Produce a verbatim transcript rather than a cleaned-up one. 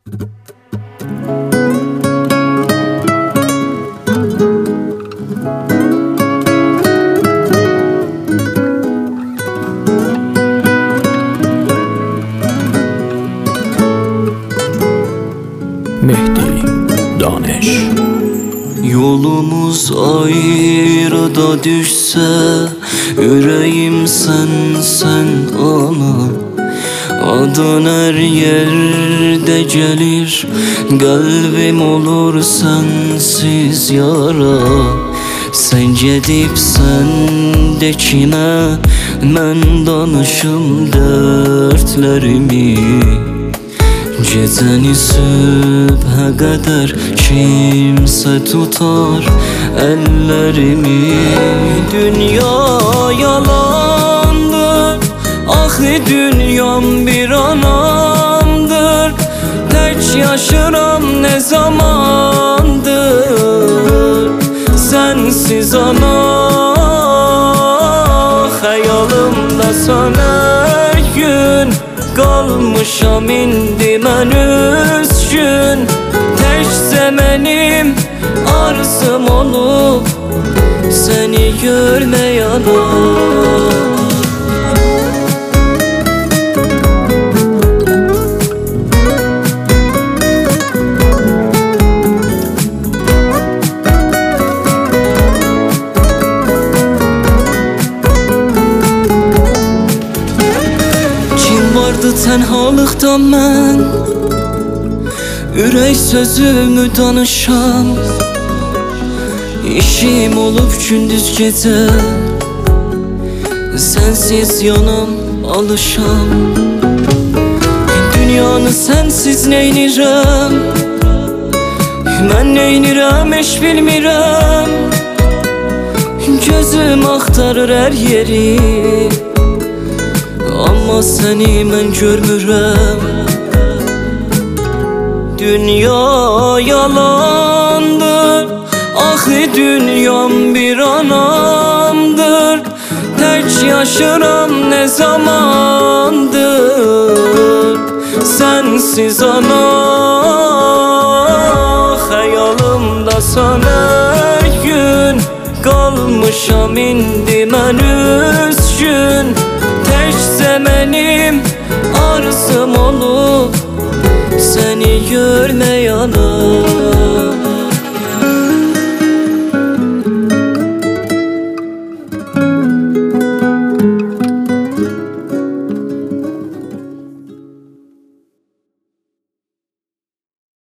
Mehdi Daneş. Yolumuz ayrıda düşse, yüreğim sen sen ana. Adın her yerde gelir, kalbim olur sensiz yara. Sen gedib səndəkinə, mən danışım dərdlərimi. Gecəni sübhə qədər kimsə tutar əllərimi. Dünya yalandır, axı dünyam bir anamdır. Tək yaşıram nə zamandır, sənsiz ana. Xəyalımda sən hər gün qalmışam indi mən üzgün. Təkcə mənim arzum olub səni görmək ana. Vardı tənhalıqdan mən, ürək sözümü danışam. İşim olub gündüz gecə, sənsiz yanam alışam. Dünyanı sənsiz neynirəm, mən neynirəm heç bilmirəm. Gözüm axtarır hər yeri, amma səni mən görmürəm. Dünya yalandır, axı dünyam bir anamdır. Tək yaşıram nə zamandır, sənsiz ana. Xəyalımda sən hər gün qalmışam indi mən üzgün. Təkcə mənim arzum olub səni görmək ana.